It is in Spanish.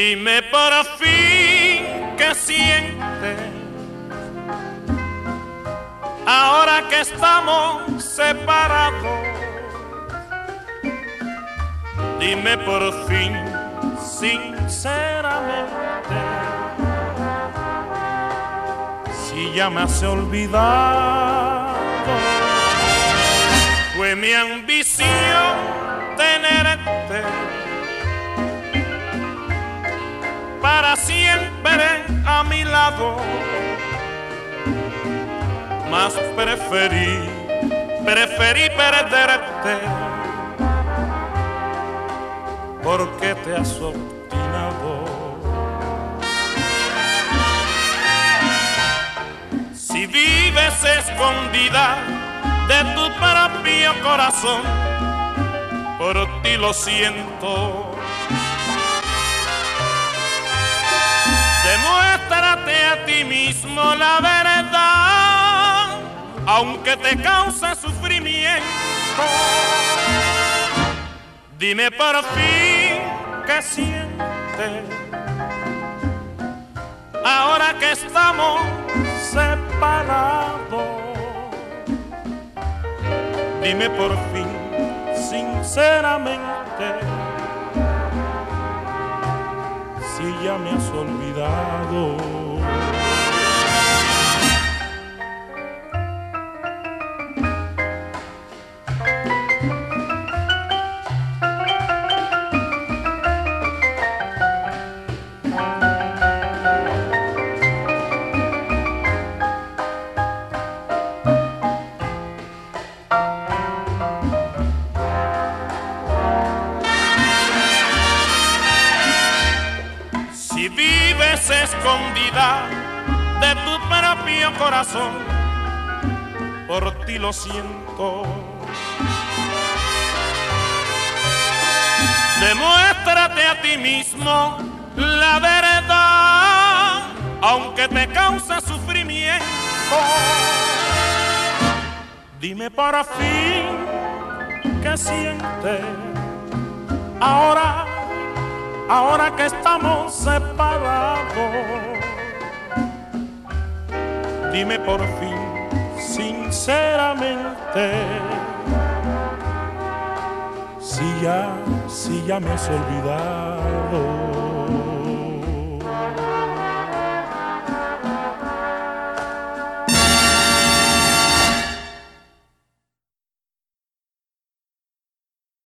Dime por fin qué sientes ahora que estamos separados. Dime por fin sinceramente si ya me has olvidado. Fue mi ambición tenerte para siempre a mi lado, mas preferí perderte porque te has obstinado. Si vives escondida de tu propio corazón, por ti lo siento. Demuéstrate a ti mismo la verdad, aunque te cause sufrimiento. Dime por fin qué sientes ahora que estamos separados. Dime por fin sinceramente si ya me has olvidado. Si vives escondida de tu propio corazón, por ti lo siento. Demuéstrate a ti mismo la verdad, aunque te cause sufrimiento. Dime por fin qué sientes ahora que estamos separados. Dime por fin sinceramente si ya me has olvidado.